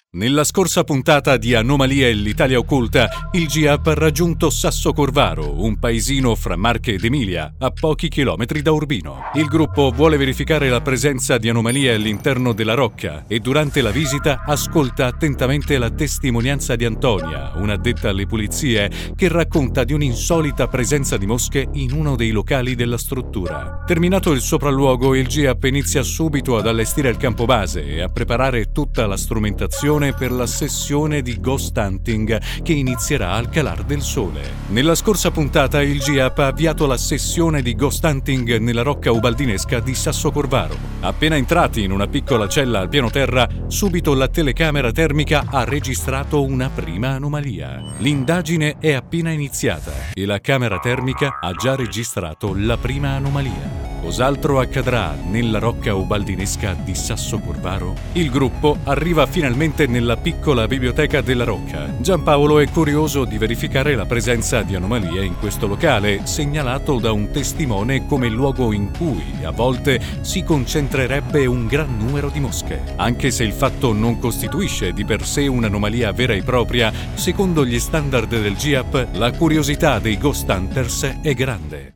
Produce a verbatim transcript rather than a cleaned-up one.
Nella scorsa puntata di Anomalie e l'Italia occulta, il G A P ha raggiunto Sassocorvaro, un paesino fra Marche ed Emilia, a pochi chilometri da Urbino. Il gruppo vuole verificare la presenza di anomalie all'interno della rocca e durante la visita ascolta attentamente la testimonianza di Antonia, un'addetta alle pulizie, che racconta di un'insolita presenza di mosche in uno dei locali della struttura. Terminato il sopralluogo, il G A P inizia subito ad allestire il campo base e a preparare tutta la strumentazione per la sessione di ghost hunting che inizierà al calar del sole. Nella scorsa puntata il G A P ha avviato la sessione di ghost hunting nella rocca ubaldinesca di Sassocorvaro. Appena entrati in una piccola cella al piano terra, subito la telecamera termica ha registrato una prima anomalia. L'indagine è appena iniziata e la camera termica ha già registrato la prima anomalia. Cos'altro accadrà nella rocca ubaldinesca di Sassocorvaro? Il gruppo arriva finalmente nella piccola biblioteca della rocca. Giampaolo è curioso di verificare la presenza di anomalie in questo locale, segnalato da un testimone come luogo in cui, a volte, si concentrerebbe un gran numero di mosche. Anche se il fatto non costituisce di per sé un'anomalia vera e propria, secondo gli standard del G A P, la curiosità dei ghost hunters è grande.